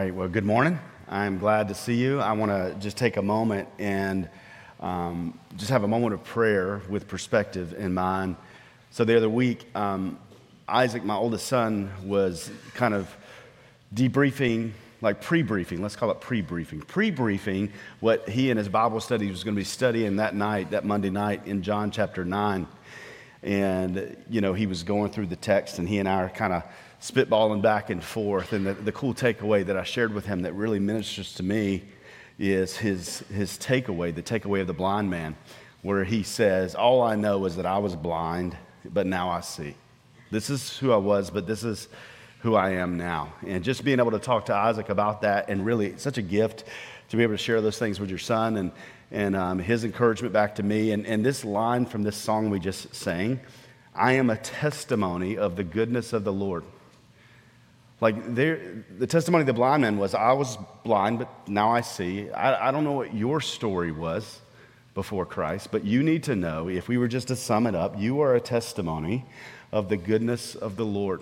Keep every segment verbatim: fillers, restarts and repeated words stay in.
right, well, good morning. I'm glad to see you. I want to just take a moment and um, just have a moment of prayer with perspective in mind. So the other week, um, Isaac, my oldest son, was kind of debriefing, like pre-briefing, let's call it pre-briefing, pre-briefing what he and his Bible study was going to be studying that night, that Monday night in John chapter nine. And, you know, he was going through the text, and he and I are kind of spitballing back and forth. And the, the cool takeaway that I shared with him that really ministers to me is his, his takeaway, the takeaway of the blind man, where he says, all I know is that I was blind, but now I see. This is who I was, but this is who I am now. And just being able to talk to Isaac about that, and really it's such a gift to be able to share those things with your son, and and um, his encouragement back to me. And, and this line from this song we just sang, I am a testimony of the goodness of the Lord. Like there, the testimony of the blind man was, I was blind, but now I see. I, I don't know what your story was before Christ, but you need to know, if we were just to sum it up, you are a testimony of the goodness of the Lord.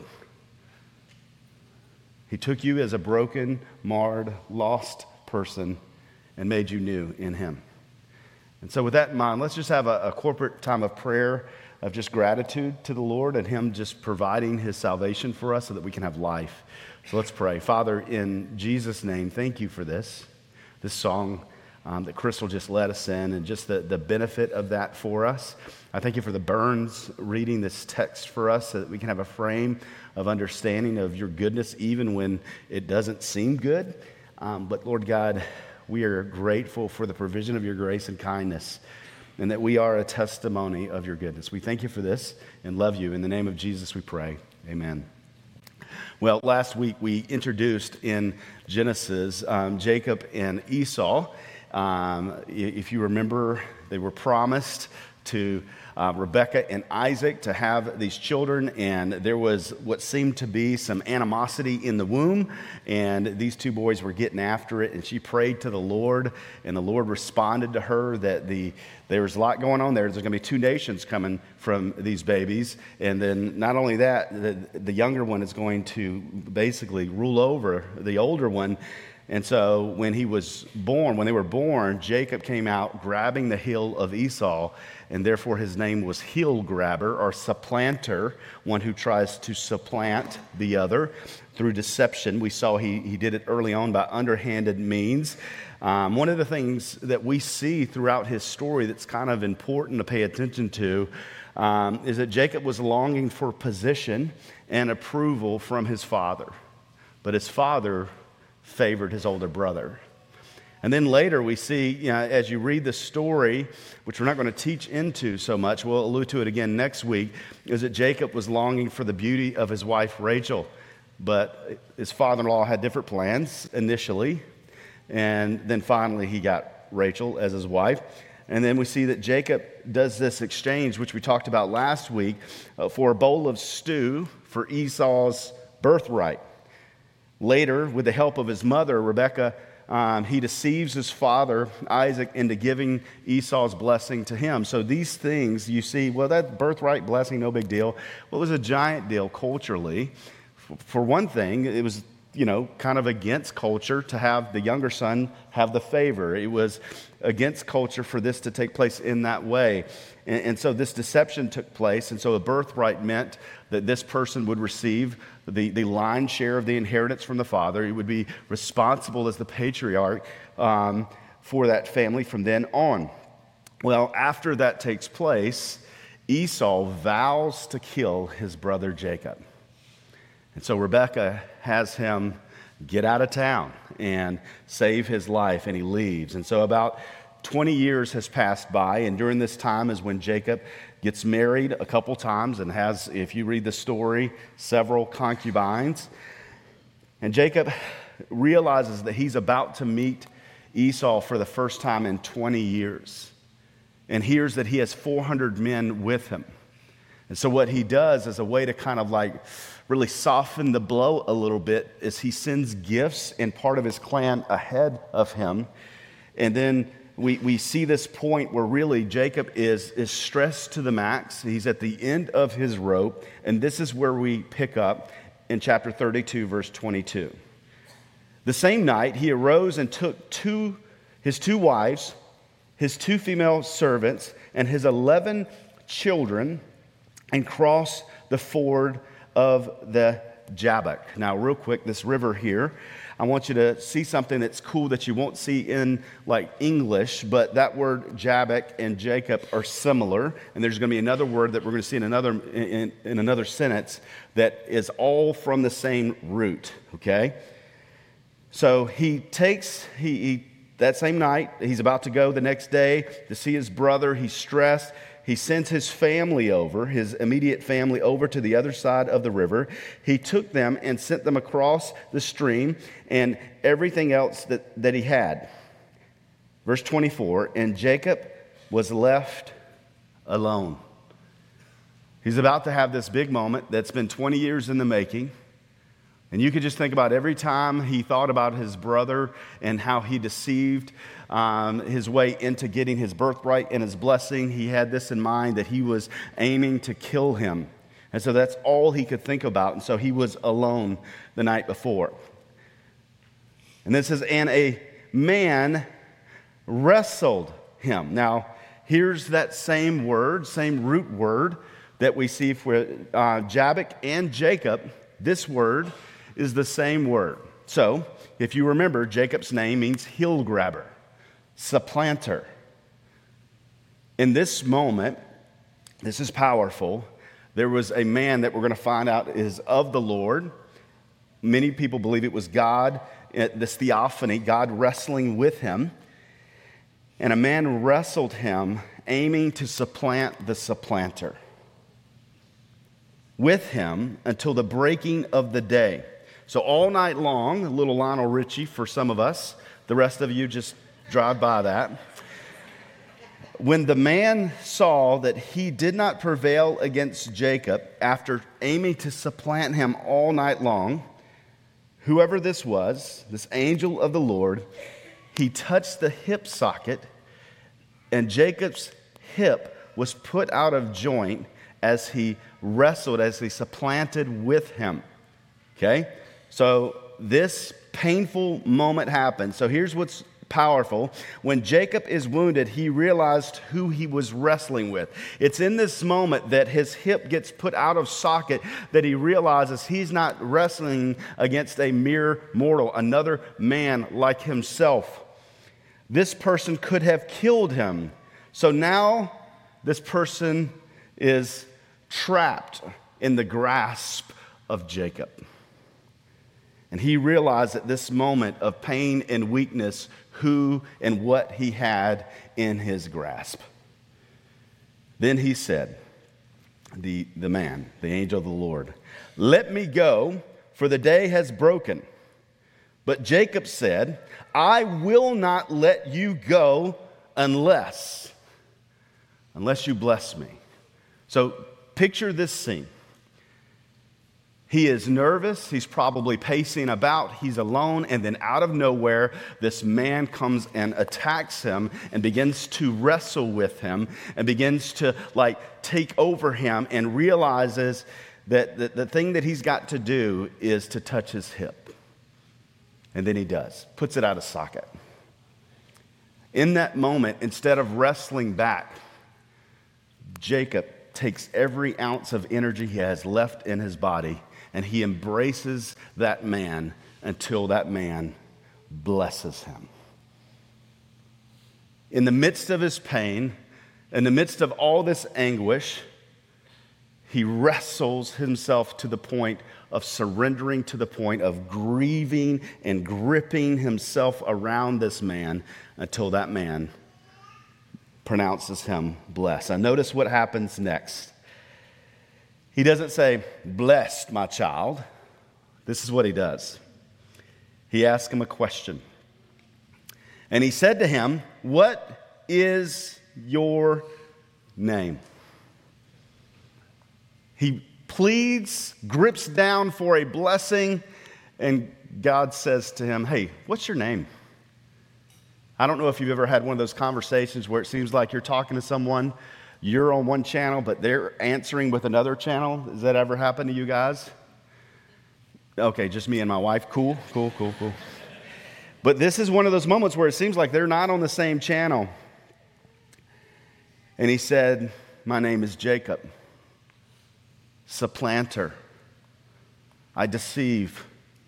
He took you as a broken, marred, lost person and made you new in him. And so with that in mind, let's just have a, a corporate time of prayer, of just gratitude to the Lord and him just providing his salvation for us so that we can have life. So let's pray. Father, in Jesus' name, thank you for this, this song um, that Crystal just led us in, and just the, the benefit of that for us. I thank you for the Burns reading this text for us so that we can have a frame of understanding of your goodness even when it doesn't seem good. Um, but Lord God, we are grateful for the provision of your grace and kindness, and that we are a testimony of your goodness. We thank you for this and love you. In the name of Jesus we pray. Amen. Well, last week we introduced in Genesis um, Jacob and Esau. Um, if you remember, they were promised to uh, Rebekah and Isaac to have these children, and there was what seemed to be some animosity in the womb, and these two boys were getting after it, and she prayed to the Lord, and the Lord responded to her that the there was a lot going on there. There's going to be two nations coming from these babies, and then not only that, the, the younger one is going to basically rule over the older one. And so when he was born, when they were born, Jacob came out grabbing the heel of Esau, and therefore his name was heel grabber or supplanter, one who tries to supplant the other through deception. We saw he, he did it early on by underhanded means. Um, one of the things that we see throughout his story that's kind of important to pay attention to um, is that Jacob was longing for position and approval from his father, but his father favored his older brother. And then later we see, you know, as you read the story, which we're not going to teach into so much, we'll allude to it again next week, is that Jacob was longing for the beauty of his wife Rachel. But his father-in-law had different plans initially, and then finally he got Rachel as his wife. And then we see that Jacob does this exchange, which we talked about last week, uh, for a bowl of stew for Esau's birthright. Later, with the help of his mother, Rebekah, um, he deceives his father, Isaac, into giving Esau's blessing to him. So these things, you see, well, that birthright blessing, no big deal. Well, it was a giant deal culturally. For one thing, it was, you know, kind of against culture to have the younger son have the favor. It was against culture for this to take place in that way. And, and so this deception took place, and so a birthright meant that this person would receive the, the lion's share of the inheritance from the father. He would be responsible as the patriarch um, for that family from then on. Well, after that takes place, Esau vows to kill his brother Jacob. And so Rebekah has him get out of town and save his life, and he leaves. And so about twenty years has passed by, and during this time is when Jacob gets married a couple times and has, if you read the story, several concubines. And Jacob realizes that he's about to meet Esau for the first time in twenty years, and hears that he has four hundred men with him. And so what he does as a way to kind of like really soften the blow a little bit is he sends gifts and part of his clan ahead of him. And then we, we see this point where really Jacob is, is stressed to the max. He's at the end of his rope. And this is where we pick up in chapter thirty-two, verse twenty-two. The same night he arose and took two, his two wives, his two female servants, and his eleven children, and crossed the ford of the Jabbok. Now, real quick, this river here, I want you to see something that's cool that you won't see in like English, but that word Jabbok and Jacob are similar, and there's going to be another word that we're going to see in another in, in another sentence that is all from the same root. Okay, so he takes he, he that same night he's about to go the next day to see his brother. He's stressed. He sends his family over, his immediate family over to the other side of the river. He took them and sent them across the stream and everything else that, that he had. Verse twenty-four, and Jacob was left alone. He's about to have this big moment that's been twenty years in the making. And you could just think about every time he thought about his brother and how he deceived um, his way into getting his birthright and his blessing. He had this in mind that he was aiming to kill him. And so that's all he could think about. And so he was alone the night before. And this says, and a man wrestled him. Now, here's that same word, same root word that we see for uh, Jabbok and Jacob. This word is the same word. So, if you remember, Jacob's name means heel grabber, supplanter. In this moment, this is powerful. There was a man that we're going to find out is of the Lord. Many people believe it was God, this theophany, God wrestling with him. And a man wrestled him, aiming to supplant the supplanter with him until the breaking of the day. So all night long, a little Lionel Richie for some of us. The rest of you just drive by that. When the man saw that he did not prevail against Jacob after aiming to supplant him all night long, whoever this was, this angel of the Lord, he touched the hip socket, and Jacob's hip was put out of joint as he wrestled, as he supplanted with him. Okay? So this painful moment happened. So here's what's powerful. When Jacob is wounded, he realized who he was wrestling with. It's in this moment that his hip gets put out of socket that he realizes he's not wrestling against a mere mortal, another man like himself. This person could have killed him. So now this person is trapped in the grasp of Jacob. And he realized at this moment of pain and weakness who and what he had in his grasp. Then he said, the, the man, the angel of the Lord, "Let me go, for the day has broken." But Jacob said, "I will not let you go unless, unless you bless me." So picture this scene. He is nervous. He's probably pacing about. He's alone. And then out of nowhere, this man comes and attacks him and begins to wrestle with him and begins to like take over him and realizes that the, the thing that he's got to do is to touch his hip. And then he does, puts it out of socket. In that moment, instead of wrestling back, Jacob takes every ounce of energy he has left in his body and he embraces that man until that man blesses him. In the midst of his pain, in the midst of all this anguish, he wrestles himself to the point of surrendering, to the point of grieving and gripping himself around this man until that man pronounces him blessed. Now notice what happens next. He doesn't say, "Blessed, my child." This is what he does. He asks him a question. And he said to him, "What is your name?" He pleads, grips down for a blessing, and God says to him, "Hey, what's your name?" I don't know if you've ever had one of those conversations where it seems like you're talking to someone, you're on one channel, but they're answering with another channel. Has that ever happened to you guys? Okay, just me and my wife. Cool, cool, cool, cool. But this is one of those moments where it seems like they're not on the same channel. And he said, my name is Jacob, supplanter. I deceive.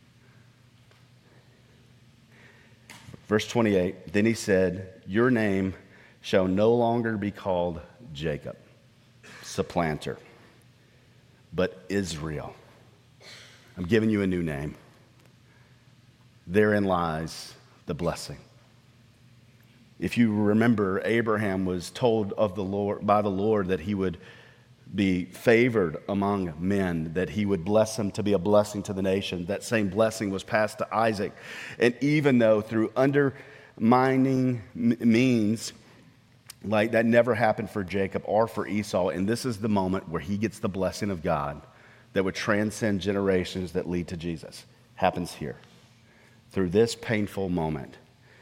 Verse twenty-eight, then he said, your name shall no longer be called Jacob, supplanter, but Israel. I'm giving you a new name. Therein lies the blessing. If you remember, Abraham was told of the Lord by the Lord that he would be favored among men, that he would bless him to be a blessing to the nation. That same blessing was passed to Isaac. And even though through undermining means, like that never happened for Jacob or for Esau, and this is the moment where he gets the blessing of God that would transcend generations that lead to Jesus. Happens here, through this painful moment.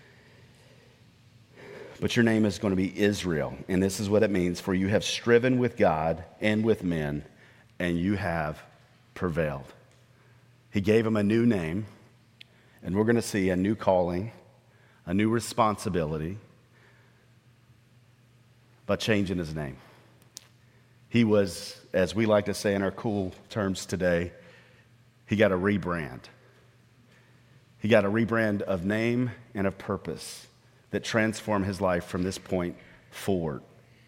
But your name is going to be Israel, and this is what it means, for you have striven with God and with men, and you have prevailed. He gave him a new name, and we're going to see a new calling, a new responsibility, by changing his name. He was, as we like to say in our cool terms today, he got a rebrand. He got a rebrand of name and of purpose that transformed his life from this point forward.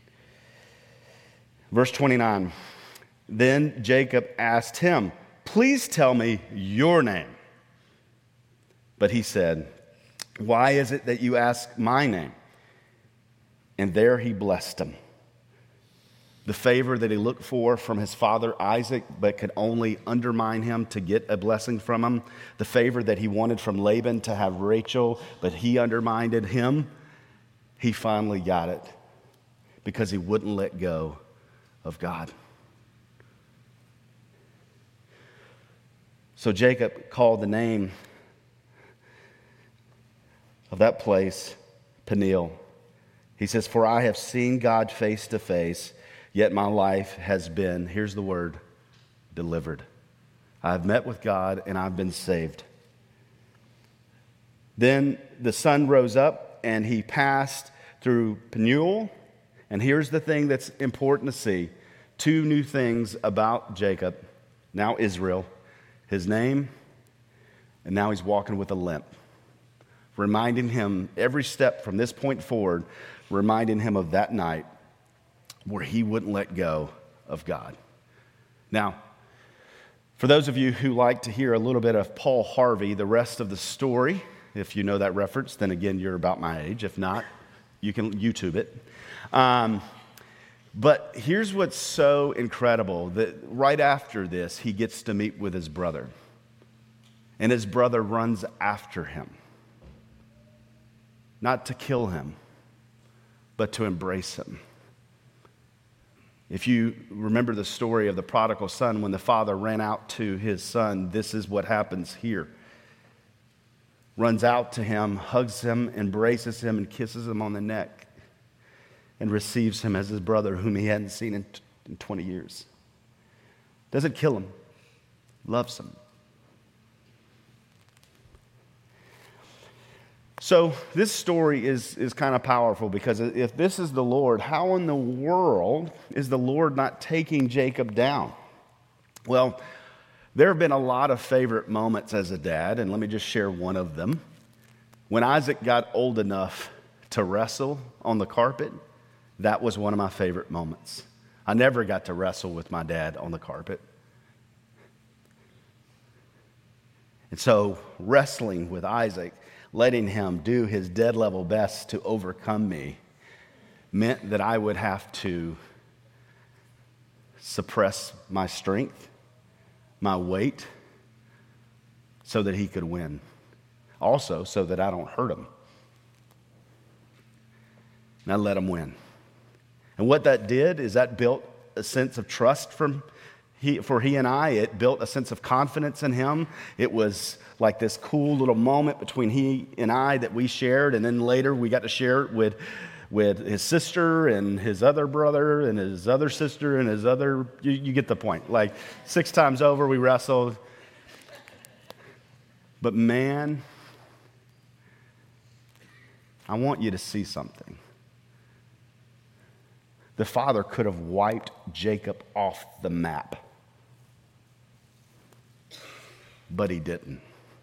Verse twenty-nine, then Jacob asked him, please tell me your name. But he said, why is it that you ask my name? And there he blessed him. The favor that he looked for from his father Isaac, but could only undermine him to get a blessing from him. The favor that he wanted from Laban to have Rachel, but he undermined him. He finally got it because he wouldn't let go of God. So Jacob called the name of that place Peniel. He says, for I have seen God face to face, yet my life has been, here's the word, delivered. I've met with God and I've been saved. Then the sun rose up and he passed through Peniel. And here's the thing that's important to see. Two new things about Jacob, now Israel, his name, and now he's walking with a limp. Reminding him every step from this point forward, reminding him of that night where he wouldn't let go of God. Now, for those of you who like to hear a little bit of Paul Harvey, the rest of the story, if you know that reference, then again, you're about my age. If not, you can YouTube it. Um, but here's what's so incredible, that right after this, he gets to meet with his brother. And his brother runs after him. Not to kill him, but to embrace him. If you remember the story of the prodigal son, when the father ran out to his son, this is what happens here. Runs out to him, hugs him, embraces him, and kisses him on the neck, and receives him as his brother whom he hadn't seen in, in twenty years. Doesn't kill him, loves him. So this story is, is kind of powerful, because if this is the Lord, how in the world is the Lord not taking Jacob down? Well, there have been a lot of favorite moments as a dad, and let me just share one of them. When Isaac got old enough to wrestle on the carpet, that was one of my favorite moments. I never got to wrestle with my dad on the carpet. And so wrestling with Isaac, letting him do his dead level best to overcome me, meant that I would have to suppress my strength, my weight, so that he could win. Also, so that I don't hurt him. And I let him win. And what that did is that built a sense of trust from he, for he and I. It built a sense of confidence in him. It was like this cool little moment between he and I that we shared, and then later we got to share it with, with his sister and his other brother and his other sister and his other, you, you get the point. Like six times over we wrestled. But man, I want you to see something. The Father could have wiped Jacob off the map, but he didn't.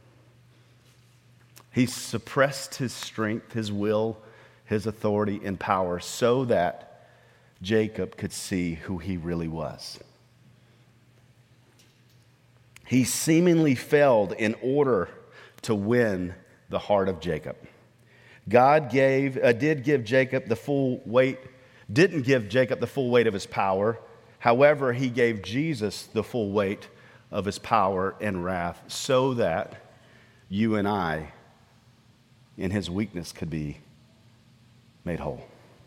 He suppressed his strength, his will, his authority and power so that Jacob could see who he really was. He seemingly failed in order to win the heart of Jacob. God gave, uh, did give Jacob the full weight, didn't give Jacob the full weight of his power. However, he gave Jesus the full weight of his power and wrath so that you and I, in his weakness, could be made whole.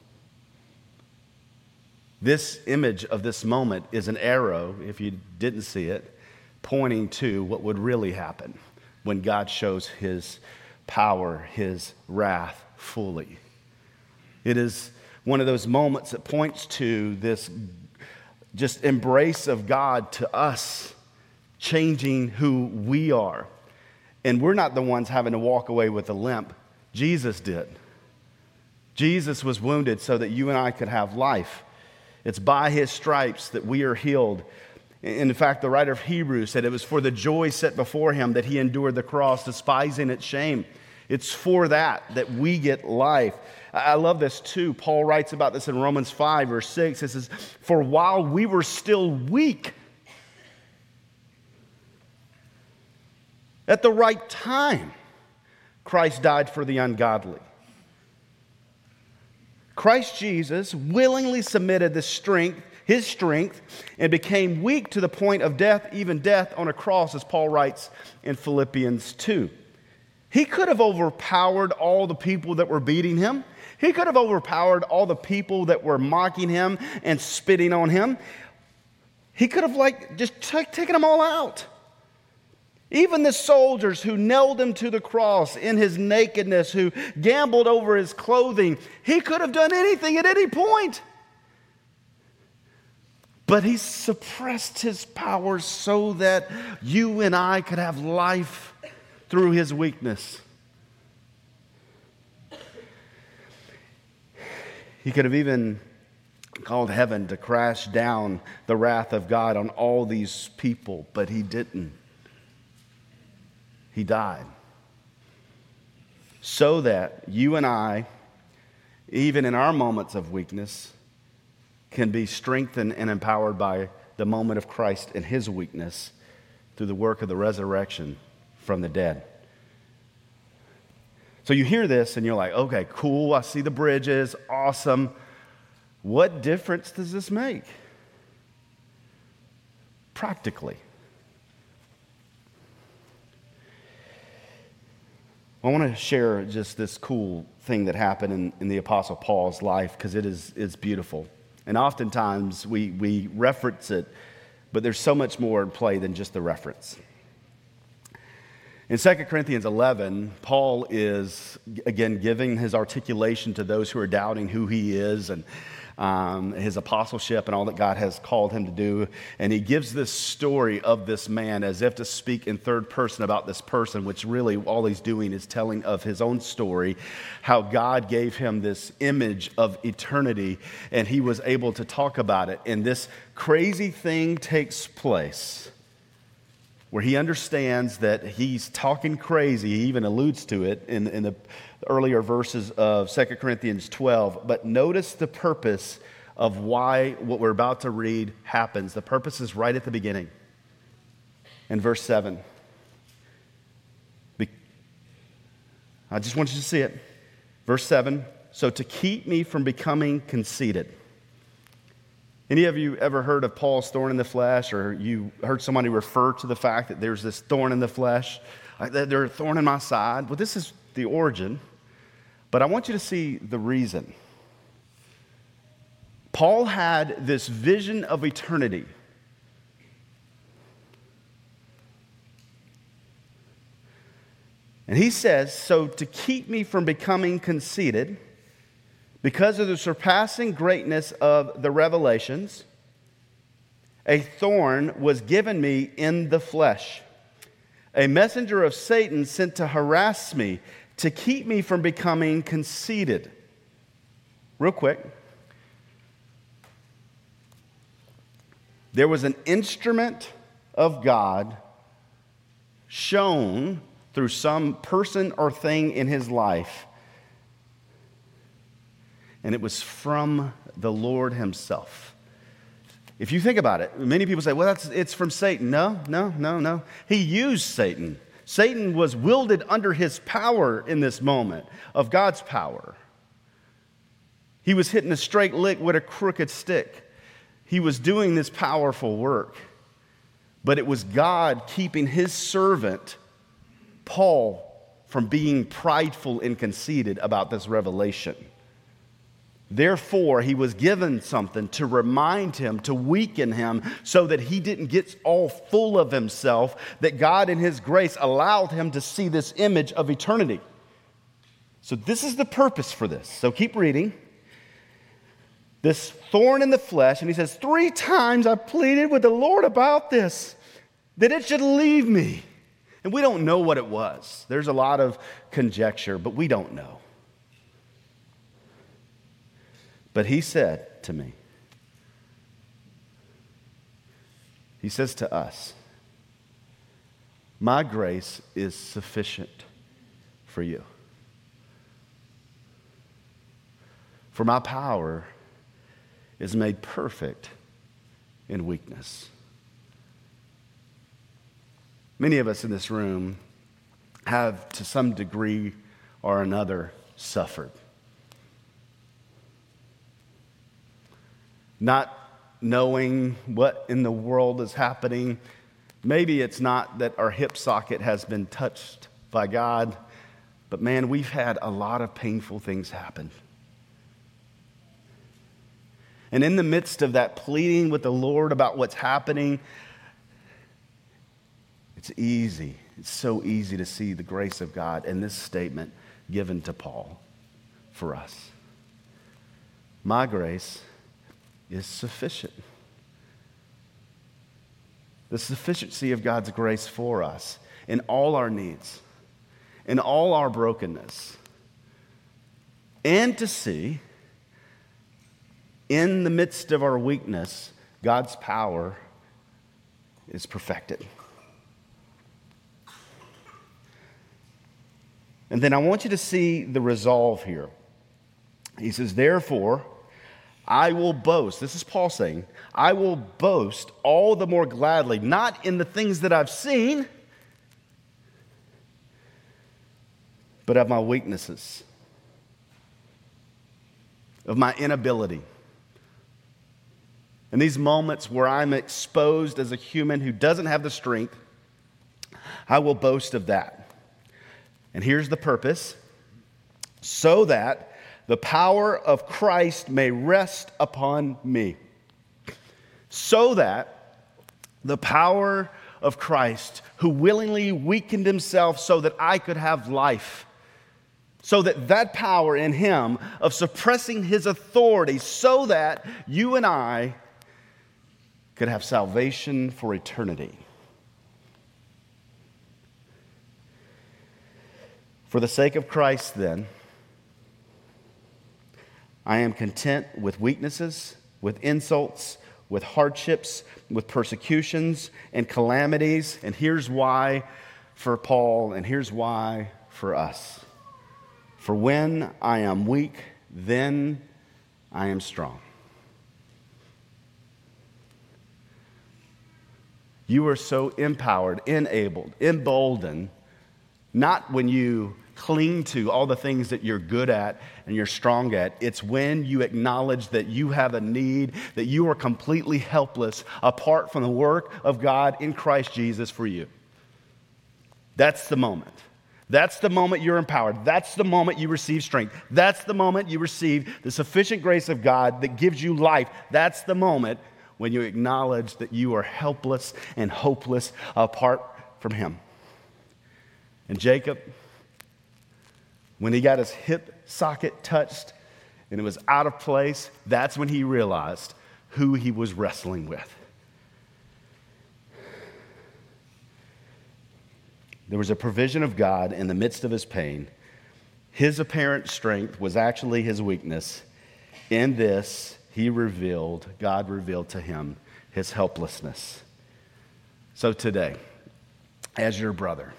This image of this moment is an arrow, if you didn't see it, pointing to what would really happen when God shows his power, his wrath fully. It is one of those moments that points to this just embrace of God to us, changing who we are. And we're not the ones having to walk away with a limp. Jesus did. Jesus was wounded so that you and I could have life. It's by his stripes that we are healed. In fact, the writer of Hebrews said it was for the joy set before him that he endured the cross, despising its shame. It's for that that we get life. I love this too. Paul writes about this in Romans five, verse six. It says, for while we were still weak, at the right time, Christ died for the ungodly. Christ Jesus willingly submitted the strength, his strength, and became weak to the point of death, even death on a cross, as Paul writes in Philippians two. He could have overpowered all the people that were beating him. He could have overpowered all the people that were mocking him and spitting on him. He could have like just t- taken them all out. Even the soldiers who nailed him to the cross in his nakedness, who gambled over his clothing, he could have done anything at any point. But he suppressed his power so that you and I could have life through his weakness. He could have even called heaven to crash down the wrath of God on all these people, but he didn't. He died. So that you and I, even in our moments of weakness, can be strengthened and empowered by the moment of Christ and his weakness through the work of the resurrection from the dead. So you hear this and you're like, okay, cool, I see the bridges, awesome. What difference does this make? Practically. I want to share just this cool thing that happened in, in the Apostle Paul's life because it is it's beautiful. And oftentimes we, we reference it, but there's so much more in play than just the reference. In Second Corinthians eleven, Paul is, again, giving his articulation to those who are doubting who he is and um, his apostleship and all that God has called him to do. And he gives this story of this man as if to speak in third person about this person, which really all he's doing is telling of his own story, how God gave him this image of eternity, and he was able to talk about it. And this crazy thing takes place where he understands that he's talking crazy. He even alludes to it in, in the earlier verses of Second Corinthians twelve. But notice the purpose of why what we're about to read happens. The purpose is right at the beginning. In verse seven. Be- I just want you to see it. Verse seven. So to keep me from becoming conceited. Any of you ever heard of Paul's thorn in the flesh, or you heard somebody refer to the fact that there's this thorn in the flesh? There's a thorn in my side. Well, this is the origin, but I want you to see the reason. Paul had this vision of eternity. And he says, so to keep me from becoming conceited, because of the surpassing greatness of the revelations, a thorn was given me in the flesh, a messenger of Satan sent to harass me, to keep me from becoming conceited. Real quick. There was an instrument of God shown through some person or thing in his life, and it was from the Lord himself. If you think about it, many people say, well, that's it's from Satan. No, no, no, no. He used Satan. Satan was wielded under his power in this moment of God's power. He was hitting a straight lick with a crooked stick. He was doing this powerful work. But it was God keeping his servant, Paul, from being prideful and conceited about this revelation. Therefore, he was given something to remind him, to weaken him, so that he didn't get all full of himself, that God in his grace allowed him to see this image of eternity. So this is the purpose for this. So keep reading. This thorn in the flesh, and he says, three times I pleaded with the Lord about this, that it should leave me. And we don't know what it was. There's a lot of conjecture, but we don't know. But he said to me, he says to us, my grace is sufficient for you. For my power is made perfect in weakness. Many of us in this room have, to some degree or another, suffered. Not knowing what in the world is happening. Maybe it's not that our hip socket has been touched by God, but man, we've had a lot of painful things happen. And in the midst of that pleading with the Lord about what's happening, it's easy, it's so easy to see the grace of God in this statement given to Paul for us. My grace is sufficient. The sufficiency of God's grace for us in all our needs, in all our brokenness, and to see in the midst of our weakness, God's power is perfected. And then I want you to see the resolve here. He says, therefore, I will boast. This is Paul saying, I will boast all the more gladly, not in the things that I've seen, but of my weaknesses, of my inability. In these moments where I'm exposed as a human who doesn't have the strength, I will boast of that. And here's the purpose: so that the power of Christ may rest upon me. So that the power of Christ, who willingly weakened himself so that I could have life, so that that power in him of suppressing his authority, so that you and I could have salvation for eternity. For the sake of Christ, then, I am content with weaknesses, with insults, with hardships, with persecutions and calamities. And here's why for Paul, and here's why for us. For when I am weak, then I am strong. You are so empowered, enabled, emboldened, not when you cling to all the things that you're good at and you're strong at. It's when you acknowledge that you have a need, that you are completely helpless apart from the work of God in Christ Jesus for you. That's the moment. That's the moment you're empowered. That's the moment you receive strength. That's the moment you receive the sufficient grace of God that gives you life. That's the moment when you acknowledge that you are helpless and hopeless apart from him. And Jacob, when he got his hip socket touched and it was out of place, that's when he realized who he was wrestling with. There was a provision of God in the midst of his pain. His apparent strength was actually his weakness. In this, he revealed, God revealed to him his helplessness. So today, as your brother,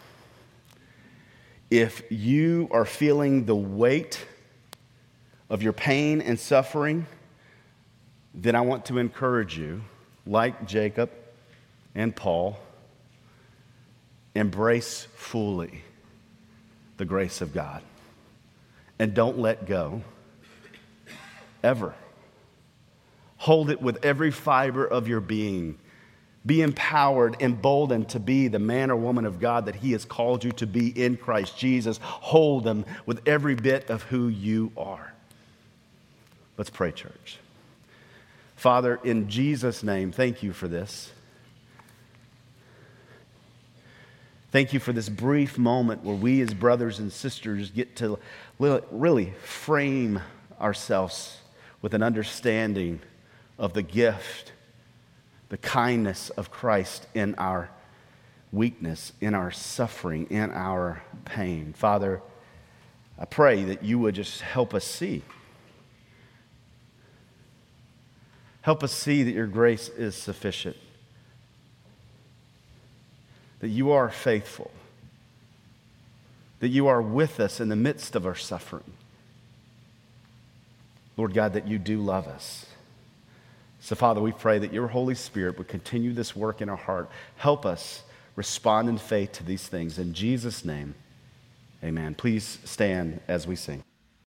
if you are feeling the weight of your pain and suffering, then I want to encourage you, like Jacob and Paul, embrace fully the grace of God. And don't let go, ever. Hold it with every fiber of your being. Be empowered, emboldened to be the man or woman of God that he has called you to be in Christ Jesus. Hold them with every bit of who you are. Let's pray, church. Father, in Jesus' name, thank you for this. Thank you for this brief moment where we as brothers and sisters get to really frame ourselves with an understanding of the gift, the kindness of Christ in our weakness, in our suffering, in our pain. Father, I pray that you would just help us see. Help us see that your grace is sufficient, that you are faithful, that you are with us in the midst of our suffering. Lord God, that you do love us. So, Father, we pray that your Holy Spirit would continue this work in our heart. Help us respond in faith to these things. In Jesus' name, amen. Please stand as we sing.